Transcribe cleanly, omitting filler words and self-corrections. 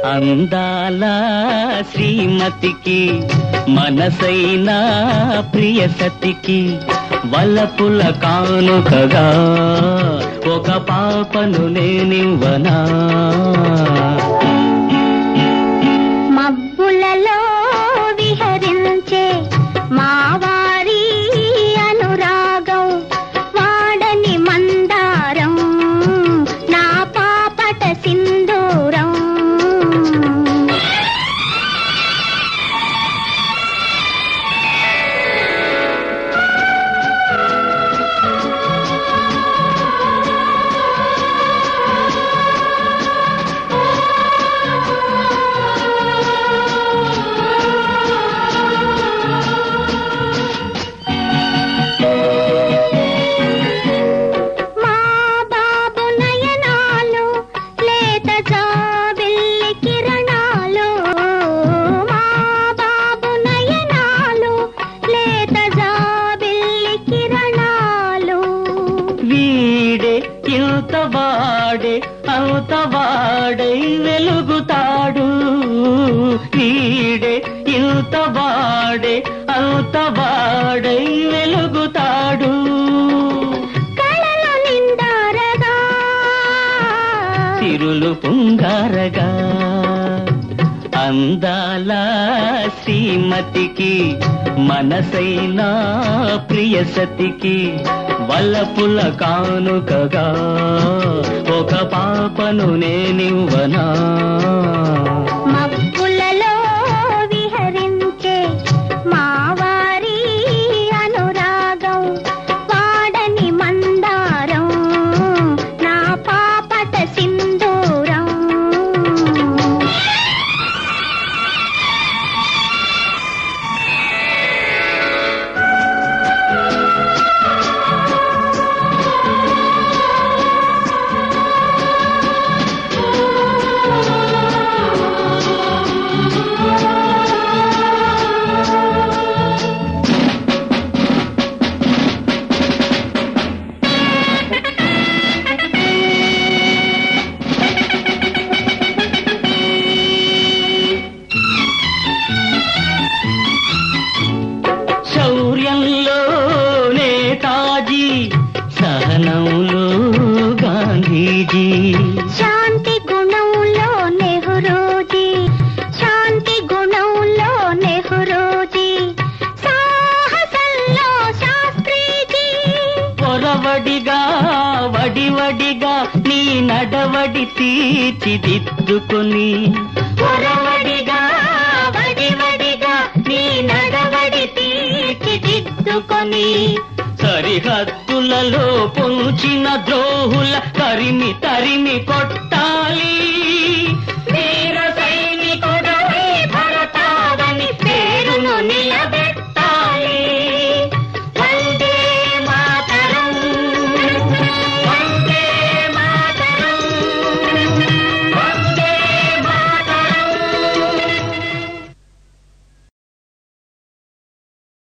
అందాల శ్రీమతికి మనసైన ప్రియ సతికి వలపుల కానుకగా ఒక పాపను నేనివ్వనా. మబ్బులలో విహరించే మావారి అనురాగం వాడని మందారం నా పాపట సింధూరం. వాడే అవుతవాడై వెలుగుతాడు, వీడే ఇంతవాడే అవుతవాడై వెలుగుతాడు. కళలు నిండారగా తిరులు పుంగారగా అందాల శ్రీమతికి మనసైన ప్రియ సతికి వలపుల కానుకగా ఒక పాపను నేనివ్వనా. మబ్బులలో విహరించే మావారి అనురాగం వాడని మందారం నా పాపట సింధూరం. శౌర్యంలో నేతాజీ, సహనంలో గాంధీజీ, శాంతి గుణంలో నెహ్రూజీ, శాంతి గుణంలో నెహ్రూజీ, సాహసంలో శాస్త్రీజీ. పొరవడిగా వడివడిగా నీ నడవడి తీర్చిదిద్దుకొని, పొరవడిగా వడివడిగా నీ నడవడి తీర్చిదిద్దుకొని, సరిహద్దులలో పొంచిన ద్రోహుల తరిమి తరిమి కొట్టాలి.